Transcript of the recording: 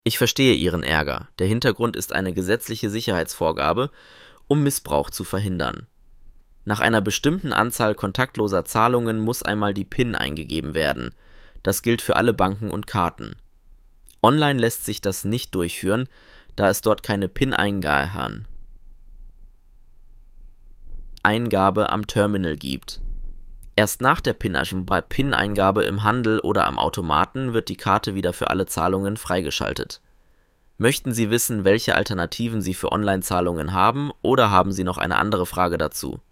Ich verstehe Ihren Ärger. Der Hintergrund ist eine gesetzliche Sicherheitsvorgabe, um Missbrauch zu verhindern. Nach einer bestimmten Anzahl kontaktloser Zahlungen muss einmal die PIN eingegeben werden. Das gilt für alle Banken und Karten. Online lässt sich das nicht durchführen, da es dort keine PIN-Eingabe am Terminal gibt. Erst nach der PIN-Eingabe im Handel oder am Automaten wird die Karte wieder für alle Zahlungen freigeschaltet. Möchten Sie wissen, welche Alternativen Sie für Online-Zahlungen haben, oder haben Sie noch eine andere Frage dazu?